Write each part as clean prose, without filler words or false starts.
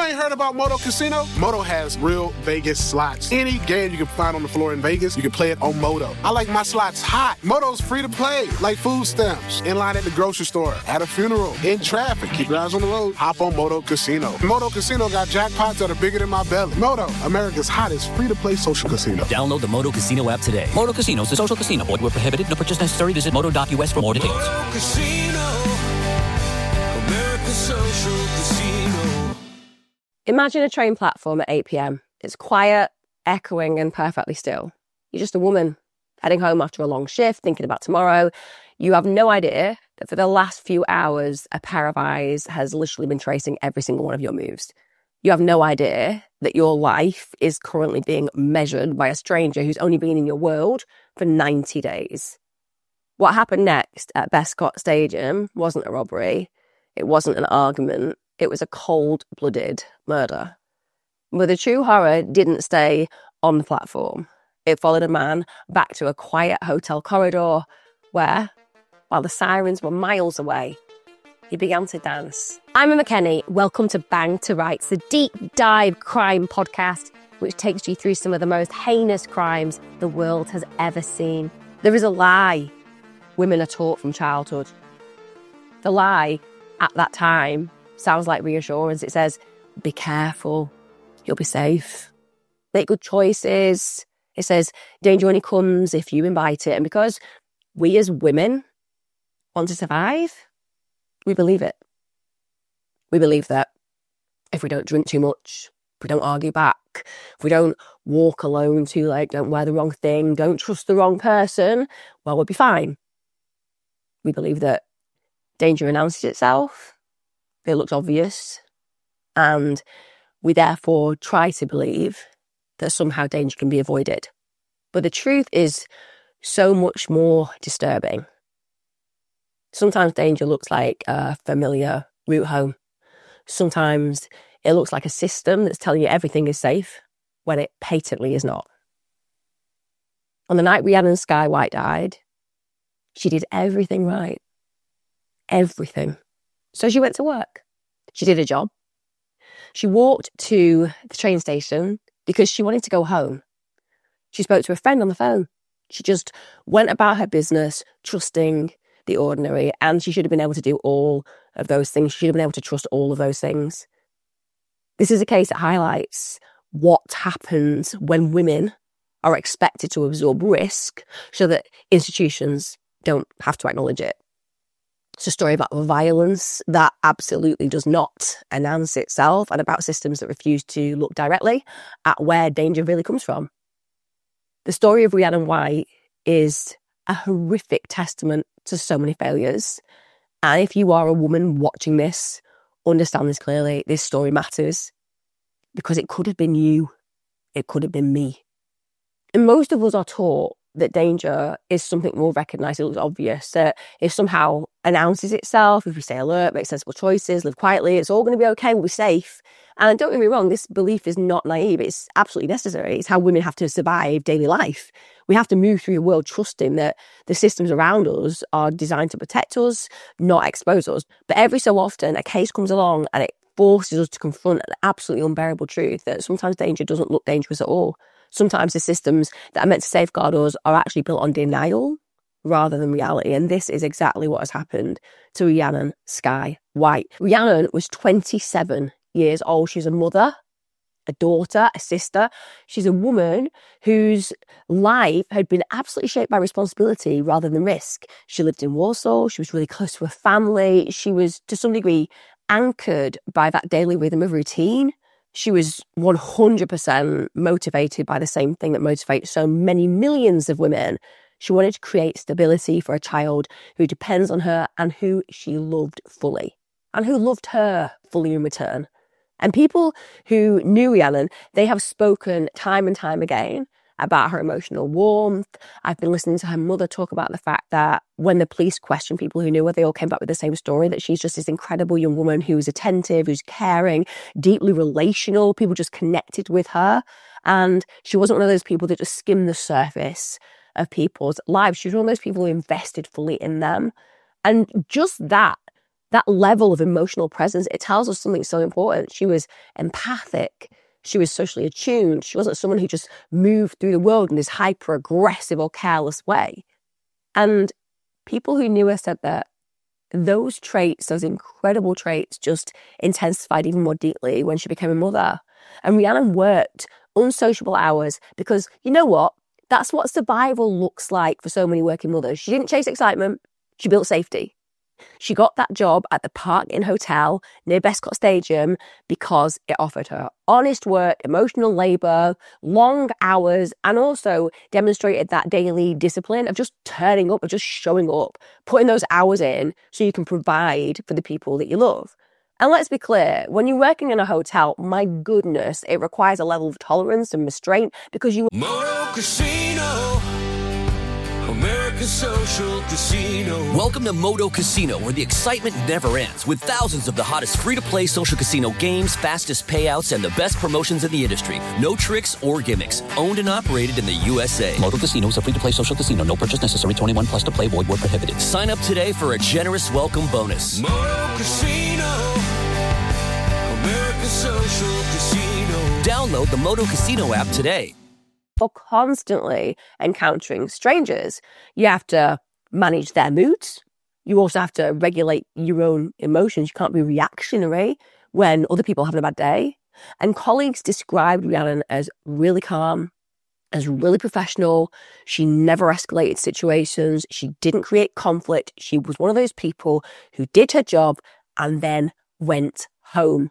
ain't heard about Moto Casino? Moto has real Vegas slots. Any game you can find on the floor in Vegas, you can play it on Moto. I like my slots hot. Moto's free to play, like food stamps, in line at the grocery store, at a funeral, in traffic. Keep your eyes on the road. Hop on Moto Casino. Moto Casino got jackpots that are bigger than my belly. Moto, America's hottest free-to-play social casino. Download the Moto Casino app today. Moto Casino is a social casino. Void where prohibited. No purchase necessary. Visit moto.us for more details. Moto Casino, America's social casino. Imagine a train platform at 8 p.m. It's quiet, echoing, and perfectly still. You're just a woman heading home after a long shift, thinking about tomorrow. You have no idea that for the last few hours, a pair of eyes has literally been tracing every single one of your moves. You have no idea that your life is currently being measured by a stranger who's only been in your world for 90 days. What happened next at Bescott Stadium wasn't a robbery. It wasn't an argument. It was a cold-blooded murder. But the true horror didn't stay on the platform. It followed a man back to a quiet hotel corridor where, while the sirens were miles away, he began to dance. I'm Emma Kenny. Welcome to Bang to Rights, the deep dive crime podcast, which takes you through some of the most heinous crimes the world has ever seen. There is a lie women are taught from childhood. The lie, at that time, sounds like reassurance. It says, be careful, you'll be safe. Make good choices. It says, danger only comes if you invite it. And because we as women want to survive, we believe it. We believe that if we don't drink too much, if we don't argue back, if we don't walk alone too late, don't wear the wrong thing, don't trust the wrong person, well, we'll be fine. We believe that danger announces itself, it looks obvious, and we therefore try to believe that somehow danger can be avoided. But the truth is so much more disturbing. Sometimes danger looks like a familiar route home. Sometimes it looks like a system that's telling you everything is safe when it patently is not. On the night Rhiannon Sky White died, she did everything right. Everything. So she went to work. She did a job. She walked to the train station because she wanted to go home. She spoke to a friend on the phone. She just went about her business, trusting the ordinary, and she should have been able to do all of those things. She should have been able to trust all of those things. This is a case that highlights what happens when women are expected to absorb risk so that institutions don't have to acknowledge it. It's a story about violence that absolutely does not announce itself and about systems that refuse to look directly at where danger really comes from. The story of Rhiannon White is a horrific testament to so many failures. And if you are a woman watching this, understand this clearly. This story matters because it could have been you. It could have been me. And most of us are taught that danger is something we'll recognise, it looks obvious, that it somehow announces itself, if we stay alert, make sensible choices, live quietly, it's all going to be okay, we'll be safe. And don't get me wrong, this belief is not naive, it's absolutely necessary. It's how women have to survive daily life. We have to move through the world trusting that the systems around us are designed to protect us, not expose us. But every so often, a case comes along and it forces us to confront an absolutely unbearable truth that sometimes danger doesn't look dangerous at all. Sometimes the systems that are meant to safeguard us are actually built on denial rather than reality. And this is exactly what has happened to Rhiannon Sky White. Rhiannon was 27 years old. She's a mother, a daughter, a sister. She's a woman whose life had been absolutely shaped by responsibility rather than risk. She lived in Warsaw. She was really close to her family. She was, to some degree, anchored by that daily rhythm of routine. She was 100% motivated by the same thing that motivates so many millions of women. She wanted to create stability for a child who depends on her and who she loved fully, and who loved her fully in return. And people who knew Rhiannon, they have spoken time and time again about her emotional warmth. I've been listening to her mother talk about the fact that when the police questioned people who knew her, they all came back with the same story, that she's just this incredible young woman who's attentive, who's caring, deeply relational. People just connected with her. And she wasn't one of those people that just skimmed the surface of people's lives. She was one of those people who invested fully in them. And just that that level of emotional presence, it tells us something so important. She was empathic. She was socially attuned. She wasn't someone who just moved through the world in this hyper-aggressive or careless way. And people who knew her said that those traits, those incredible traits, just intensified even more deeply when she became a mother. And Rhiannon worked unsociable hours because, you know what? That's what survival looks like for so many working mothers. She didn't chase excitement. She built safety. She got that job at the Park Inn Hotel near Bescott Stadium because it offered her honest work, emotional labour, long hours, and also demonstrated that daily discipline of just turning up, of just showing up, putting those hours in so you can provide for the people that you love. And let's be clear, when you're working in a hotel, my goodness, it requires a level of tolerance and restraint because you... Moto Casino, America's social casino. Welcome to Moto Casino, where the excitement never ends, with thousands of the hottest free-to-play social casino games, fastest payouts, and the best promotions in the industry. No tricks or gimmicks. Owned and operated in the USA. Moto Casino is a free-to-play social casino. No purchase necessary. 21 plus to play. Void where prohibited. Sign up today for a generous welcome bonus. Moto Casino, America's social casino. Download the Moto Casino app today. For constantly encountering strangers, you have to manage their moods. You also have to regulate your own emotions. You can't be reactionary when other people are having a bad day. And colleagues described Rhiannon as really calm, as really professional. She never escalated situations. She didn't create conflict. She was one of those people who did her job and then went home.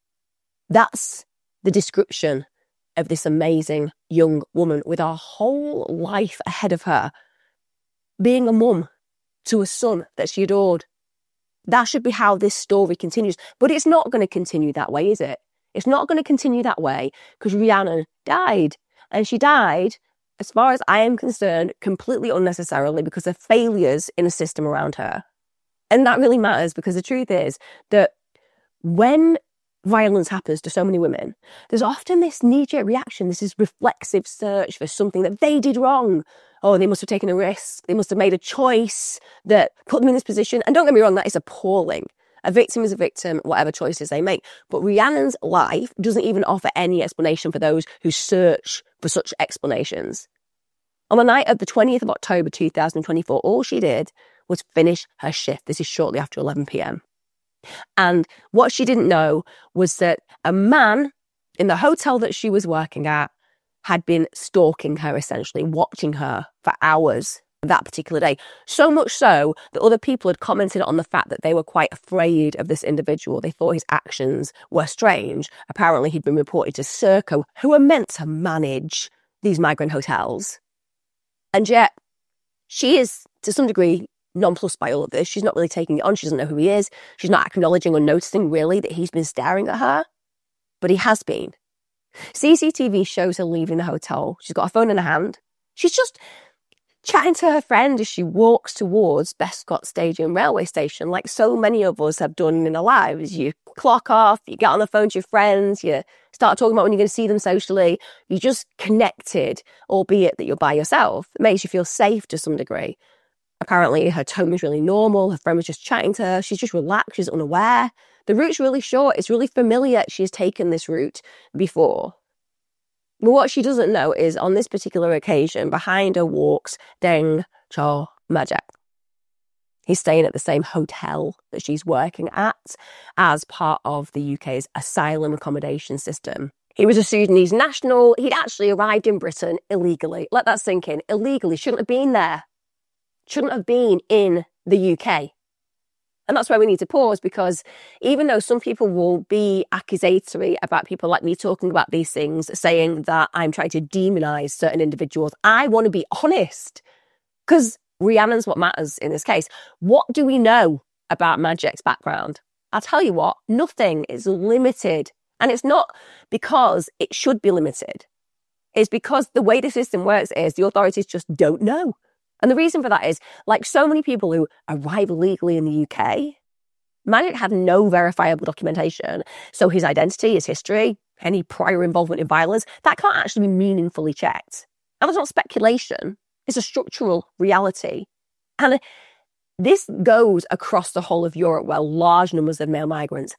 That's the description of this amazing young woman with her whole life ahead of her, being a mum to a son that she adored. That should be how this story continues. But it's not going to continue that way, is it? It's not going to continue that way because Rhiannon died. And she died, as far as I am concerned, completely unnecessarily because of failures in the system around her. And that really matters because the truth is that when violence happens to so many women, there's often this knee-jerk reaction, this reflexive search for something that they did wrong. Oh, they must have taken a risk. They must have made a choice that put them in this position. And don't get me wrong, that is appalling. A victim is a victim, whatever choices they make. But Rhiannon's life doesn't even offer any explanation for those who search for such explanations. On the night of the 20th of October 2024, all she did was finish her shift. This is shortly after 11 p.m. And what she didn't know was that a man in the hotel that she was working at had been stalking her, essentially, watching her for hours that particular day. So much so that other people had commented on the fact that they were quite afraid of this individual. They thought his actions were strange. Apparently, he'd been reported to Serco, who are meant to manage these migrant hotels. And yet, she is, to some degree, nonplussed by all of this. She's not really taking it on. She doesn't know who he is. She's not acknowledging or noticing really that he's been staring at her. But he has been. CCTV shows her leaving the hotel. She's got her phone in her hand. She's just chatting to her friend as she walks towards Bescott Stadium railway station, like so many of us have done in our lives. You clock off, you get on the phone to your friends, you start talking about when you're going to see them socially. You just connected, albeit that you're by yourself. It makes you feel safe to some degree. Apparently, her tone was really normal. Her friend was just chatting to her. She's just relaxed. She's unaware. The route's really short. It's really familiar. She's taken this route before. But what she doesn't know is on this particular occasion, behind her walks Deng Cho Majak. He's staying at the same hotel that she's working at as part of the UK's asylum accommodation system. He was a Sudanese national. He'd actually arrived in Britain illegally. Let that sink in. Illegally. Shouldn't have been there. Shouldn't have been in the UK. And that's why we need to pause, because even though some people will be accusatory about people like me talking about these things, saying that I'm trying to demonise certain individuals, I want to be honest, because Rhiannon's what matters in this case. What do we know about Majak's background? I'll tell you what, nothing is limited. And it's not because it should be limited. It's because the way the system works is the authorities just don't know. And the reason for that is, like so many people who arrive illegally in the UK, Majak had no verifiable documentation. So his identity, his history, any prior involvement in violence, that can't actually be meaningfully checked. And that's not speculation. It's a structural reality. And This goes across the whole of Europe where large numbers of male migrants,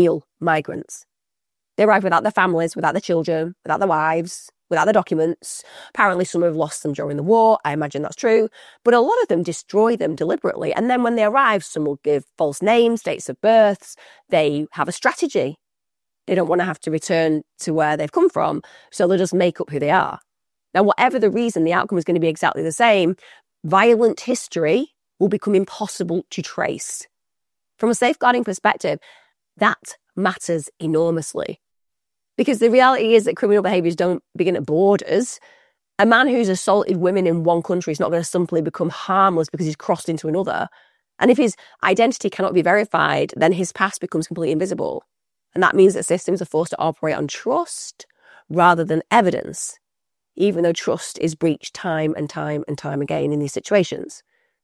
they arrive without their families, without their children, without their wives, without their documents. Apparently some have lost them during the war. I imagine that's true. But a lot of them destroy them deliberately. And then when they arrive, some will give false names, dates of births. They have a strategy. They don't want to have to return to where they've come from. So they'll just make up who they are. Now, whatever the reason, the outcome is going to be exactly the same. Violent history will become impossible to trace. From a safeguarding perspective, that matters enormously. Because the reality is that criminal behaviours don't begin at borders. A man who's assaulted women in one country is not going to simply become harmless because he's crossed into another. And if his identity cannot be verified, then his past becomes completely invisible. And that means that systems are forced to operate on trust rather than evidence, even though trust is breached time and time and time again in these situations.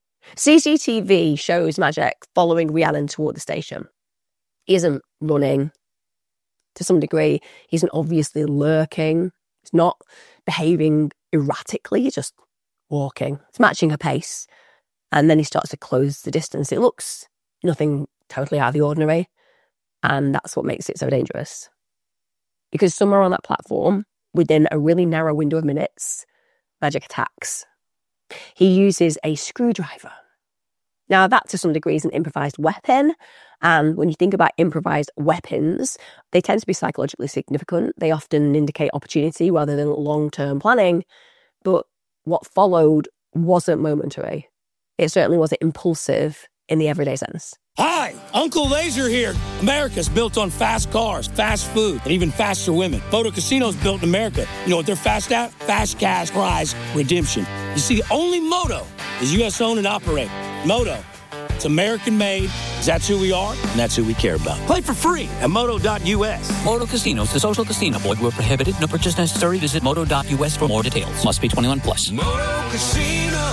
CCTV shows Majek following Rhiannon toward the station. He isn't running. To some degree, he isn't obviously lurking. He's not behaving erratically. He's just walking. He's matching her pace. And then he starts to close the distance. It looks nothing totally out of the ordinary. And that's what makes it so dangerous. Because somewhere on that platform, within a really narrow window of minutes, Majek attacks. He uses a screwdriver. Now, that to some degree is an improvised weapon. And when you think about improvised weapons, they tend to be psychologically significant. They often indicate opportunity rather than long-term planning. But what followed wasn't momentary. It certainly wasn't impulsive in the everyday sense. Hi, Uncle Laser here. America's built on fast cars, fast food, and even faster women. Photo Casino's built in America. You know what they're fast at? Fast cash prize redemption. You see, the only Moto is U.S. owned and operated. Moto, it's American made. That's who we are, and that's who we care about. Play for free at moto.us. Moto Casinos, the social casino. Void where prohibited. No purchase necessary. Visit moto.us for more details. Must be 21 plus. Moto Casino,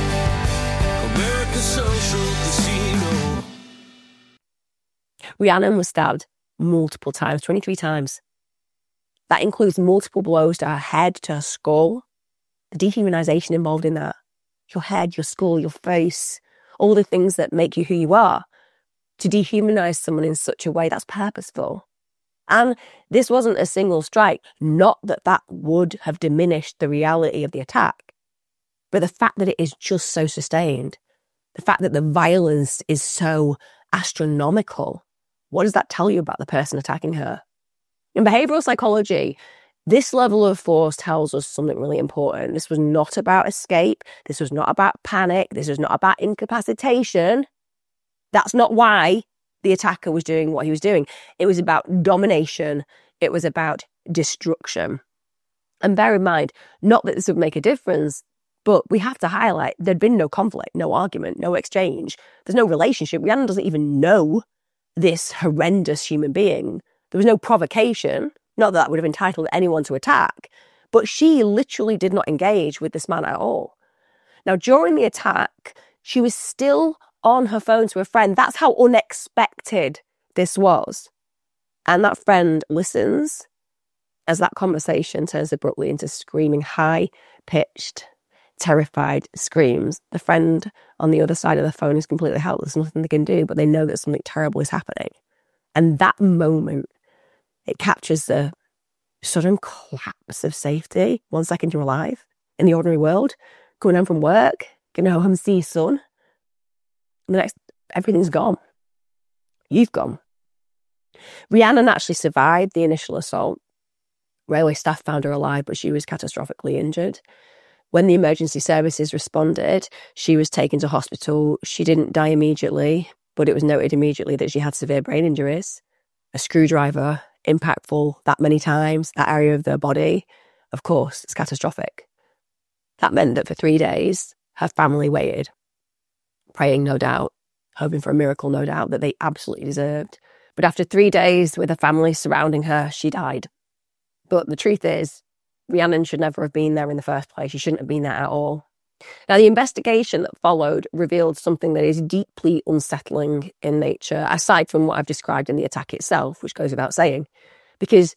America's social casino. Rhiannon was stabbed multiple times, 23 times. That includes multiple blows to her head, to her skull. The dehumanization involved in that. Your head, your skull, your face, all the things that make you who you are. To dehumanize someone in such a way, that's purposeful. And this wasn't a single strike. Not that that would have diminished the reality of the attack, but the fact that it is just so sustained, the fact that the violence is so astronomical, what does that tell you about the person attacking her? In behavioral psychology, this level of force tells us something really important. This was not about escape. This was not about panic. This was not about incapacitation. That's not why the attacker was doing what he was doing. It was about domination. It was about destruction. And bear in mind, not that this would make a difference, but we have to highlight there'd been no conflict, no argument, no exchange. There's no relationship. Rhiannon doesn't even know this horrendous human being. There was no provocation. Not that would have entitled anyone to attack, but she literally did not engage with this man at all. Now, during the attack, she was still on her phone to a friend. That's how unexpected this was. And that friend listens as that conversation turns abruptly into screaming, high-pitched, terrified screams. The friend on the other side of the phone is completely helpless, nothing they can do, but they know that something terrible is happening. And that moment, it captures the sudden collapse of safety. 1 second you're alive in the ordinary world, going home from work, going home and see your son. And the next, everything's gone. You've gone. Rhiannon actually survived the initial assault. Railway staff found her alive, but she was catastrophically injured. When the emergency services responded, she was taken to hospital. She didn't die immediately, but it was noted immediately that she had severe brain injuries. A screwdriver, impactful that many times, that area of the body, of course, it's catastrophic. That meant that for 3 days, her family waited, praying, no doubt, hoping for a miracle, no doubt, that they absolutely deserved. But after 3 days with her family surrounding her, she died. But the truth is, Rhiannon should never have been there in the first place. She shouldn't have been there at all. Now, the investigation that followed revealed something that is deeply unsettling in nature, aside from what I've described in the attack itself, which goes without saying. Because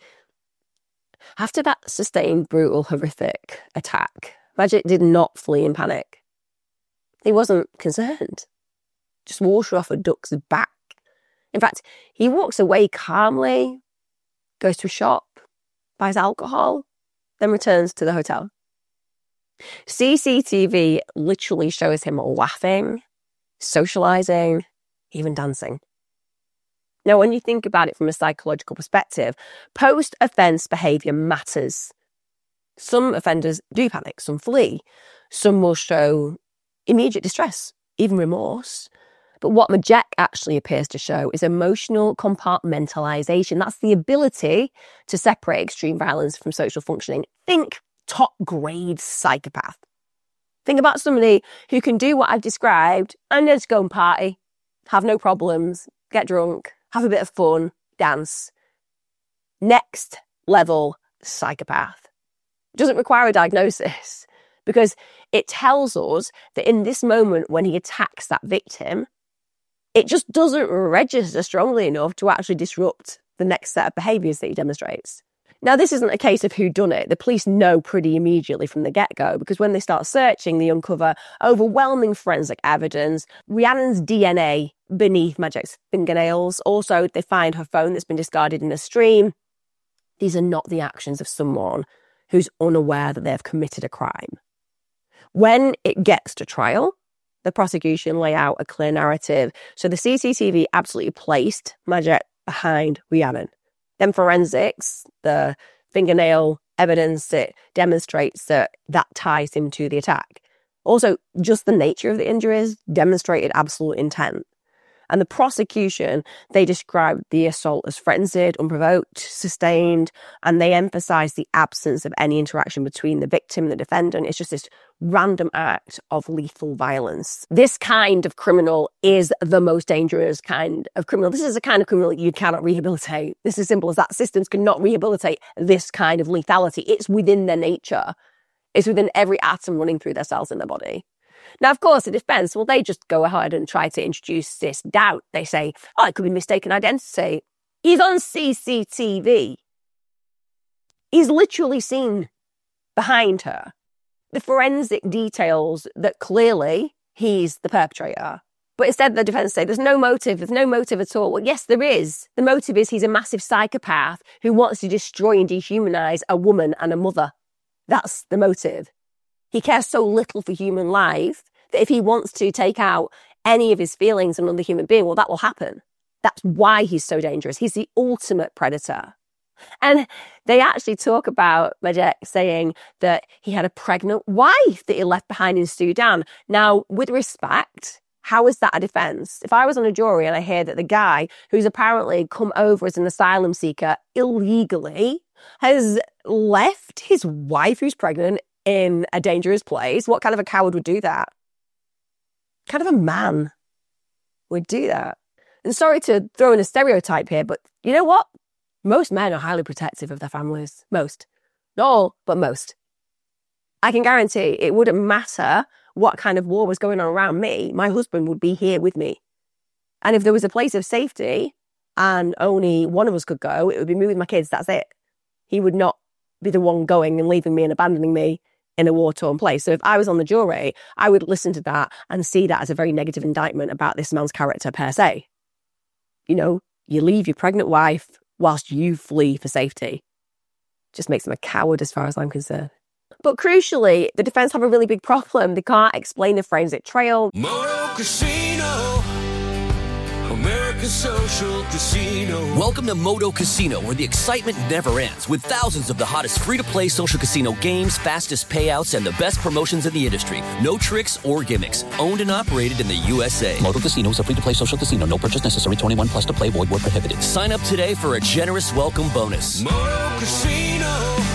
after that sustained, brutal, horrific attack, Majek did not flee in panic. He wasn't concerned. just water off a duck's back. In fact, he walks away calmly, goes to a shop, buys alcohol, then returns to the hotel. CCTV literally shows him laughing, socializing, even dancing. Now, when you think about it from a psychological perspective, post-offense behavior matters. Some offenders do panic, some flee, some will show immediate distress, even remorse. But what Majek actually appears to show is emotional compartmentalization. That's the ability to separate extreme violence from social functioning. Think top-grade psychopath. Think about somebody who can do what I've described and just go and party, have no problems, get drunk, have a bit of fun, dance. Next level psychopath. Doesn't require a diagnosis because it tells us that in this moment when he attacks that victim, it just doesn't register strongly enough to actually disrupt the next set of behaviours that he demonstrates. Now, this isn't a case of who done it. The police know pretty immediately from the get-go because when they start searching, they uncover overwhelming forensic evidence, Rhiannon's DNA beneath Majek's fingernails. Also, they find her phone that's been discarded in a stream. These are not the actions of someone who's unaware that they've committed a crime. When it gets to trial, the prosecution lay out a clear narrative. So the CCTV absolutely placed Majek behind Rhiannon. Then forensics, the fingernail evidence, it demonstrates that ties him to the attack. Also, just the nature of the injuries demonstrated absolute intent. And the prosecution, they described the assault as frenzied, unprovoked, sustained, and they emphasised the absence of any interaction between the victim and the defendant. It's just this random act of lethal violence. This kind of criminal is the most dangerous kind of criminal. This is a kind of criminal you cannot rehabilitate. This is as simple as that. Systems cannot rehabilitate this kind of lethality. It's within their nature. It's within every atom running through their cells in their body. Now, of course, the defence, well, they just go ahead and try to introduce this doubt. They say, oh, it could be mistaken identity. He's on CCTV. He's literally seen behind her the forensic details that clearly he's the perpetrator. But instead, the defence say there's no motive at all. Well, yes, there is. The motive is he's a massive psychopath who wants to destroy and dehumanise a woman and a mother. That's the motive. He cares so little for human life that if he wants to take out any of his feelings on another human being, well, that will happen. That's why he's so dangerous. He's the ultimate predator. And they actually talk about Majek saying that he had a pregnant wife that he left behind in Sudan. Now, with respect, how is that a defence? If I was on a jury and I hear that the guy who's apparently come over as an asylum seeker illegally has left his wife who's pregnant in a dangerous place, what kind of a coward would do that? What kind of a man would do that? And sorry to throw in a stereotype here, but you know what? Most men are highly protective of their families. Most. Not all, but most. I can guarantee it wouldn't matter what kind of war was going on around me. My husband would be here with me. And if there was a place of safety and only one of us could go, it would be me with my kids. That's it. He would not be the one going and leaving me and abandoning me in a war-torn place. So if I was on the jury, I would listen to that and see that as a very negative indictment about this man's character per se. You know, you leave your pregnant wife whilst you flee for safety. Just makes him a coward as far as I'm concerned. But crucially, the defence have a really big problem. They can't explain the forensic trail. Moto Casino, America's social casino. Welcome to Moto Casino, where the excitement never ends, with thousands of the hottest free-to-play social casino games, fastest payouts, and the best promotions in the industry. No tricks or gimmicks. Owned and operated in the USA. Moto Casino is a free-to-play social casino. No purchase necessary. 21 plus to play. Void where prohibited. Sign up today for a generous welcome bonus. Moto Casino,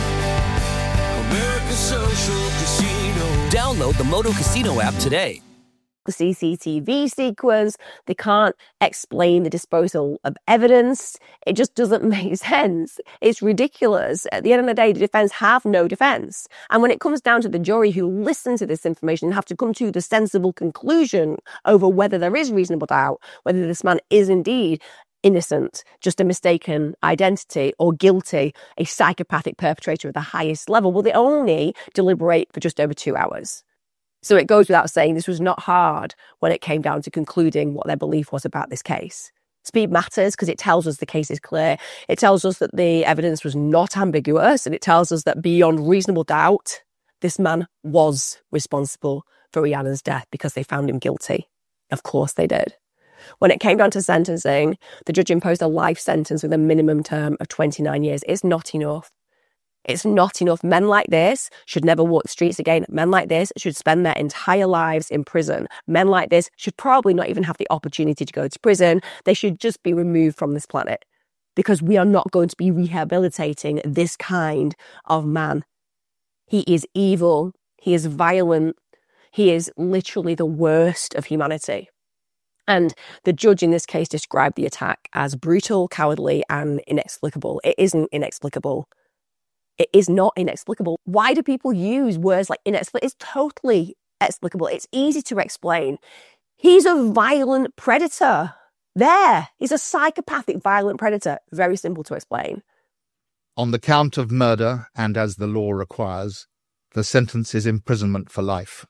America's social casino. Download the Moto Casino app today. The CCTV sequence, they can't explain the disposal of evidence. It just doesn't make sense. It's ridiculous. At the end of the day, the defence have no defence. And when it comes down to the jury who listen to this information and have to come to the sensible conclusion over whether there is reasonable doubt, whether this man is indeed innocent, just a mistaken identity, or guilty, a psychopathic perpetrator at the highest level, well, they only deliberate for just over 2 hours. So it goes without saying this was not hard when it came down to concluding what their belief was about this case. Speed matters because it tells us the case is clear. It tells us that the evidence was not ambiguous, and it tells us that beyond reasonable doubt, this man was responsible for Rihanna's death because they found him guilty. Of course they did. When it came down to sentencing, the judge imposed a life sentence with a minimum term of 29 years. It's not enough. It's not enough. Men like this should never walk the streets again. Men like this should spend their entire lives in prison. Men like this should probably not even have the opportunity to go to prison. They should just be removed from this planet because we are not going to be rehabilitating this kind of man. He is evil. He is violent. He is literally the worst of humanity. And the judge in this case described the attack as brutal, cowardly, and inexplicable. It isn't inexplicable. It is not inexplicable. Why do people use words like inexplicable? It's totally explicable. It's easy to explain. He's a violent predator. He's a psychopathic violent predator. Very simple to explain. On the count of murder, and as the law requires, the sentence is imprisonment for life.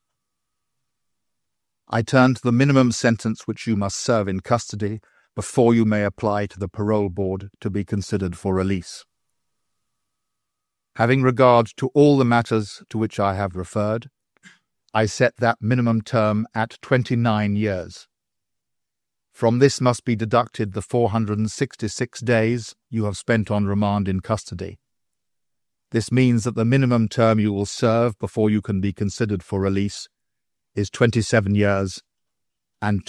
I turn to the minimum sentence which you must serve in custody before you may apply to the parole board to be considered for release. Having regard to all the matters to which I have referred, I set that minimum term at 29 years. From this must be deducted the 466 days you have spent on remand in custody. This means that the minimum term you will serve before you can be considered for release is 27 years and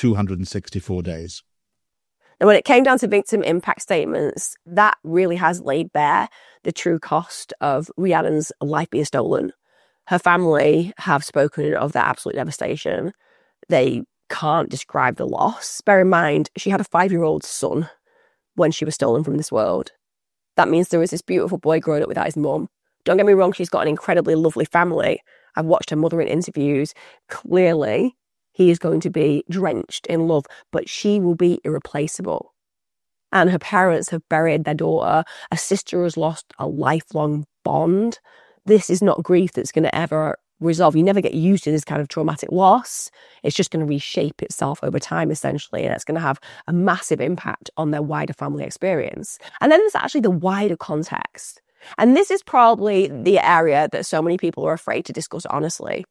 264 days. And when it came down to victim impact statements, that really has laid bare the true cost of Rhiannon's life being stolen. Her family have spoken of their absolute devastation. They can't describe the loss. Bear in mind, she had a 5-year-old son when she was stolen from this world. That means there was this beautiful boy growing up without his mum. Don't get me wrong, she's got an incredibly lovely family. I've watched her mother in interviews. Clearly, he is going to be drenched in love, but she will be irreplaceable. And her parents have buried their daughter. A sister has lost a lifelong bond. This is not grief that's going to ever resolve. You never get used to this kind of traumatic loss. It's just going to reshape itself over time, essentially, and it's going to have a massive impact on their wider family experience. And then there's actually the wider context. And this is probably the area that so many people are afraid to discuss honestly.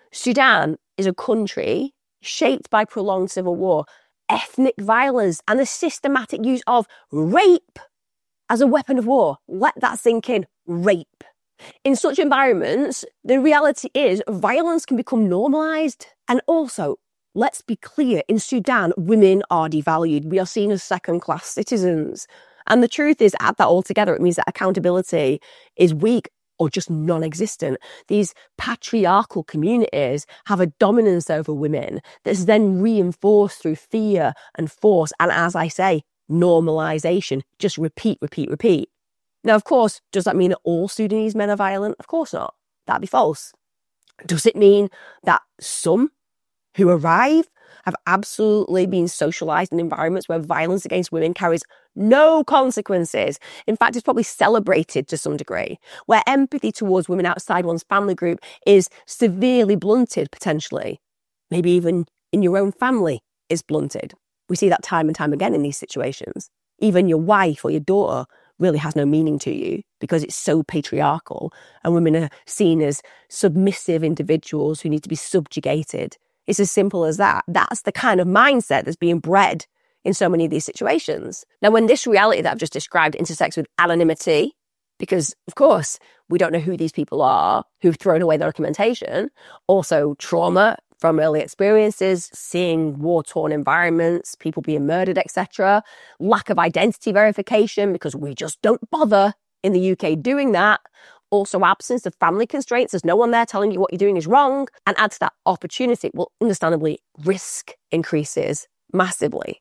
Sudan is a country shaped by prolonged civil war, ethnic violence, and the systematic use of rape as a weapon of war. Let that sink in. Rape. In such environments, the reality is violence can become normalised. And also, let's be clear, in Sudan, women are devalued. We are seen as second-class citizens. And the truth is, add that all together, it means that accountability is weak or just non-existent. These patriarchal communities have a dominance over women that's then reinforced through fear and force. And as I say, normalisation. Just repeat, repeat, repeat. Now, of course, does that mean that all Sudanese men are violent? Of course not. That'd be false. Does it mean that some who arrive have absolutely been socialised in environments where violence against women carries no consequences? In fact, it's probably celebrated to some degree, where empathy towards women outside one's family group is severely blunted, potentially. Maybe even in your own family is blunted. We see that time and time again in these situations. Even your wife or your daughter really has no meaning to you because it's so patriarchal and women are seen as submissive individuals who need to be subjugated. It's as simple as that. That's the kind of mindset that's being bred in so many of these situations. Now, when this reality that I've just described intersects with anonymity, because, of course, we don't know who these people are who've thrown away their documentation, also trauma from early experiences, seeing war-torn environments, people being murdered, etc., lack of identity verification because we just don't bother in the UK doing that, also absence of family constraints, there's no one there telling you what you're doing is wrong, and add to that opportunity, well, understandably, risk increases massively.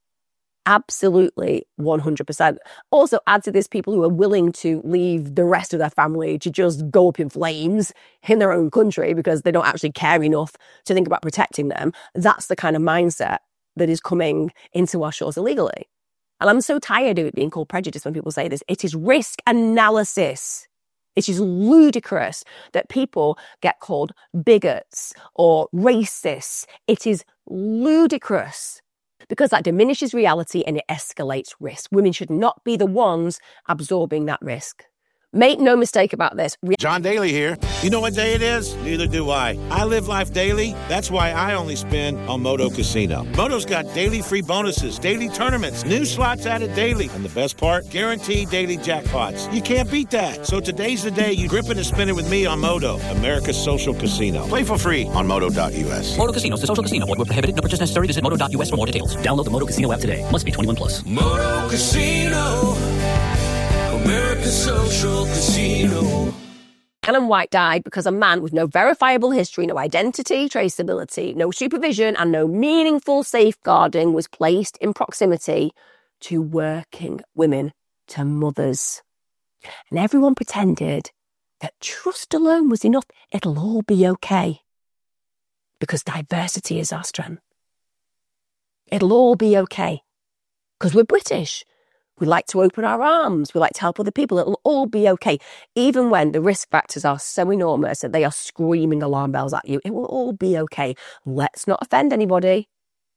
Absolutely, 100%. Also add to this people who are willing to leave the rest of their family to just go up in flames in their own country because they don't actually care enough to think about protecting them. That's the kind of mindset that is coming into our shores illegally. And I'm so tired of it being called prejudice when people say this. It is risk analysis. It is ludicrous that people get called bigots or racists. It is ludicrous because that diminishes reality and it escalates risk. Women should not be the ones absorbing that risk. Make no mistake about this. John Daly here. You know what day it is? Neither do I. I live life daily. That's why I only spin on Moto Casino. Moto's got daily free bonuses, daily tournaments, new slots added daily. And the best part? Guaranteed daily jackpots. You can't beat that. So today's the day you grip it and spin it with me on Moto, America's social casino. Play for free on Moto.us. Moto Casino, the social casino. Void where prohibited. No purchase necessary. Visit Moto.us for more details. Download the Moto Casino app today. Must be 21 plus. Moto Casino, America's social casino. Rhiannon White died because a man with no verifiable history, no identity, traceability, no supervision, and no meaningful safeguarding was placed in proximity to working women, to mothers. And everyone pretended that trust alone was enough. It'll all be okay. Because diversity is our strength. It'll all be okay. Because we're British. We like to open our arms. We like to help other people. It'll all be okay. Even when the risk factors are so enormous that they are screaming alarm bells at you, it will all be okay. Let's not offend anybody.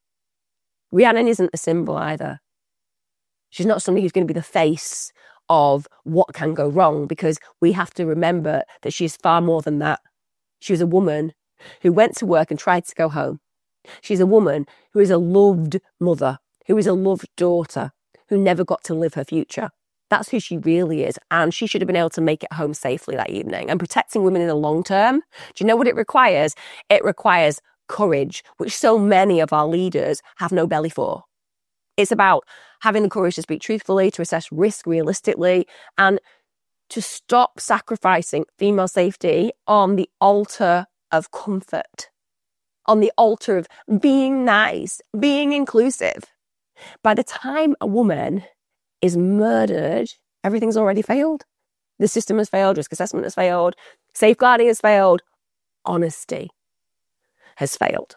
Rhiannon isn't a symbol either. She's not somebody who's going to be the face of what can go wrong, because we have to remember that she's far more than that. She was a woman who went to work and tried to go home. She's a woman who is a loved mother, who is a loved daughter, who never got to live her future. That's who she really is. And she should have been able to make it home safely that evening. And protecting women in the long term, do you know what it requires? It requires courage, which so many of our leaders have no belly for. It's about having the courage to speak truthfully, to assess risk realistically, and to stop sacrificing female safety on the altar of comfort, on the altar of being nice, being inclusive. By the time a woman is murdered, everything's already failed. The system has failed, risk assessment has failed, safeguarding has failed, honesty has failed.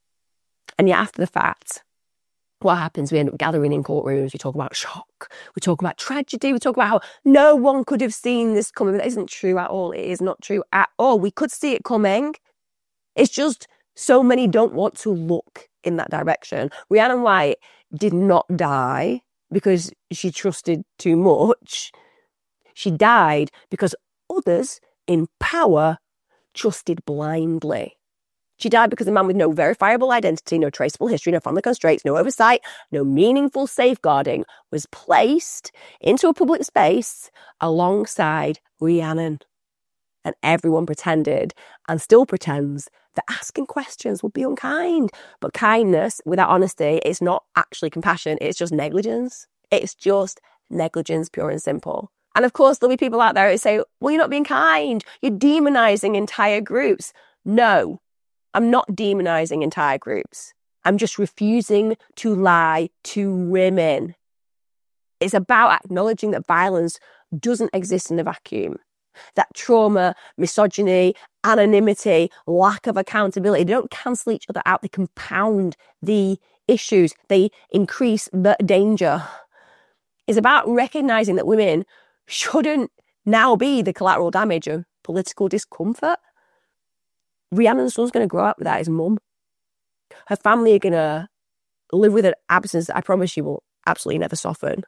And yet after the fact, what happens? We end up gathering in courtrooms, we talk about shock, we talk about tragedy, we talk about how no one could have seen this coming. That isn't true at all. It is not true at all. We could see it coming. It's just so many don't want to look in that direction. Rhiannon White did not die because she trusted too much. She died because others in power trusted blindly. She died because a man with no verifiable identity, no traceable history, no family constraints, no oversight, no meaningful safeguarding was placed into a public space alongside Rhiannon. And everyone pretended and still pretends that asking questions would be unkind. But kindness without honesty is not actually compassion. It's just negligence. It's just negligence, pure and simple. And of course, there'll be people out there who say, well, you're not being kind. You're demonizing entire groups. No, I'm not demonizing entire groups. I'm just refusing to lie to women. It's about acknowledging that violence doesn't exist in a vacuum. That trauma, misogyny, anonymity, lack of accountability, they don't cancel each other out. They compound the issues. They increase the danger. It's about recognizing that women shouldn't now be the collateral damage of political discomfort. Rhiannon's son's going to grow up without his mum. Her family are going to live with an absence that I promise you will absolutely never soften.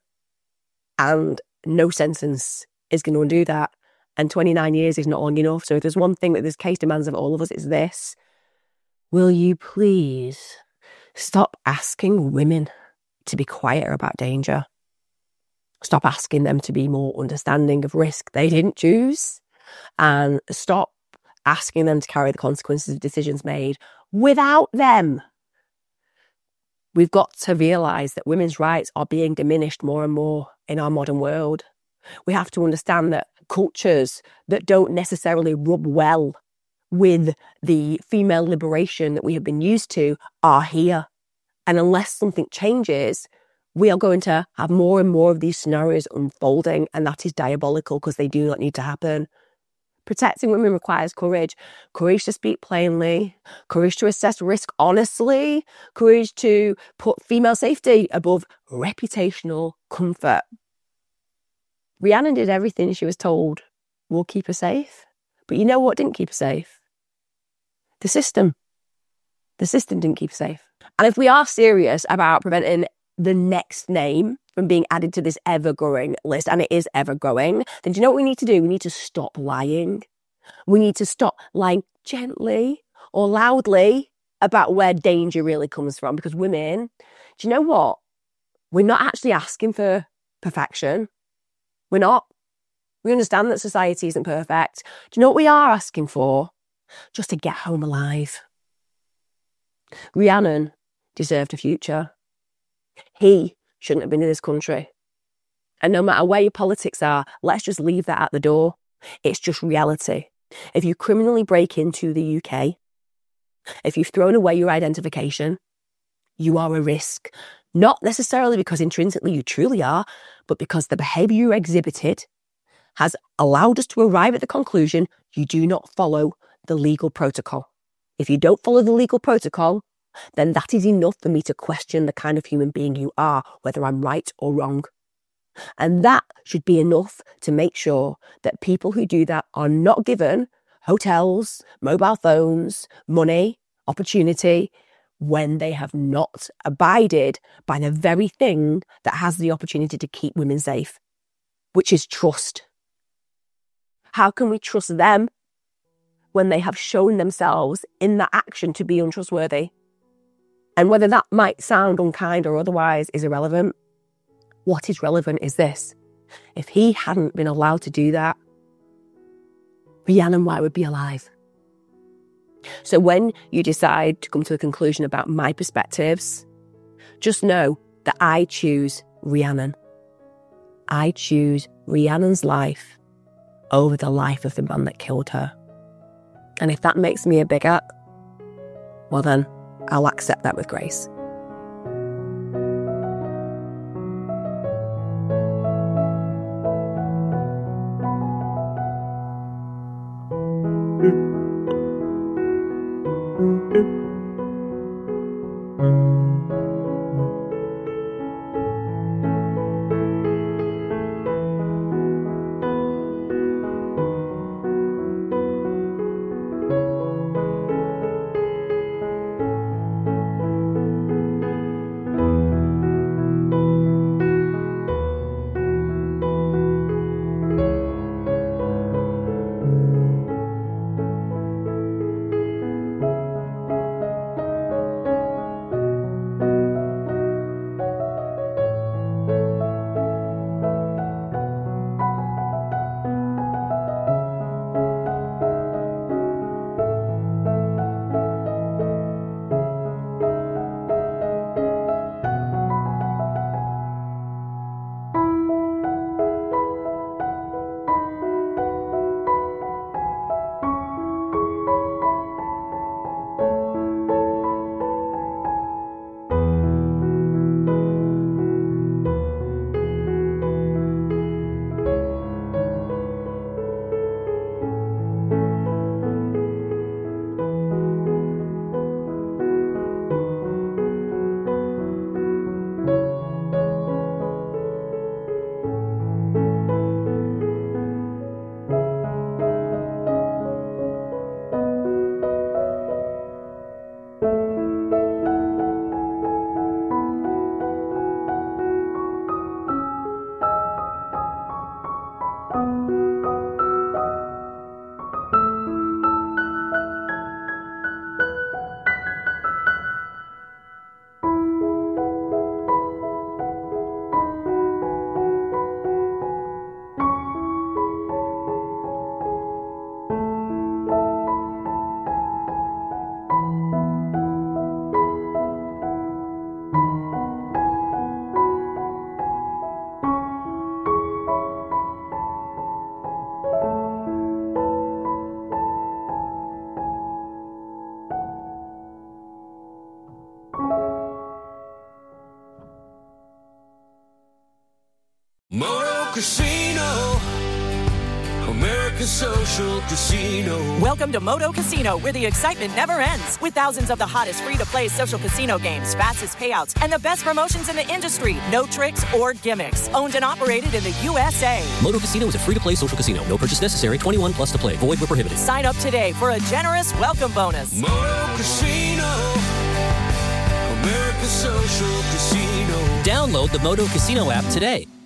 And no sentence is going to undo that. And 29 years is not long enough. So if there's one thing that this case demands of all of us, it's this. Will you please stop asking women to be quieter about danger? Stop asking them to be more understanding of risk they didn't choose. And stop asking them to carry the consequences of decisions made without them. We've got to realise that women's rights are being diminished more and more in our modern world. We have to understand that cultures that don't necessarily rub well with the female liberation that we have been used to are here. And unless something changes, we are going to have more and more of these scenarios unfolding, and that is diabolical because they do not need to happen. Protecting women requires courage. Courage to speak plainly, courage to assess risk honestly, courage to put female safety above reputational comfort. Rhiannon did everything she was told will keep her safe. But you know what didn't keep her safe? The system. The system didn't keep her safe. And if we are serious about preventing the next name from being added to this ever-growing list, and it is ever-growing, then do you know what we need to do? We need to stop lying. We need to stop lying gently or loudly about where danger really comes from. Because women, do you know what? We're not actually asking for perfection. We're not. We understand that society isn't perfect. Do you know what we are asking for? Just to get home alive. Rhiannon deserved a future. He shouldn't have been in this country. And no matter where your politics are, let's just leave that at the door. It's just reality. If you criminally break into the UK, if you've thrown away your identification, you are a risk. Not necessarily because intrinsically you truly are, but because the behaviour you exhibited has allowed us to arrive at the conclusion you do not follow the legal protocol. If you don't follow the legal protocol, then that is enough for me to question the kind of human being you are, whether I'm right or wrong. And that should be enough to make sure that people who do that are not given hotels, mobile phones, money, opportunity, when they have not abided by the very thing that has the opportunity to keep women safe, which is trust. How can we trust them when they have shown themselves in that action to be untrustworthy? And whether that might sound unkind or otherwise is irrelevant. What is relevant is this. If he hadn't been allowed to do that, Rhiannon White would be alive. So when you decide to come to a conclusion about my perspectives, just know that I choose Rhiannon. I choose Rhiannon's life over the life of the man that killed her. And if that makes me a bigot, well then, I'll accept that with grace. Moto Casino, America's Social Casino. Welcome to Moto Casino, where the excitement never ends. With thousands of the hottest free-to-play social casino games, fastest payouts, and the best promotions in the industry. No tricks or gimmicks. Owned and operated in the USA. Moto Casino is a free-to-play social casino. No purchase necessary. 21 plus to play. Void where prohibited. Sign up today for a generous welcome bonus. Moto Casino. America's Social Casino. Download the Moto Casino app today.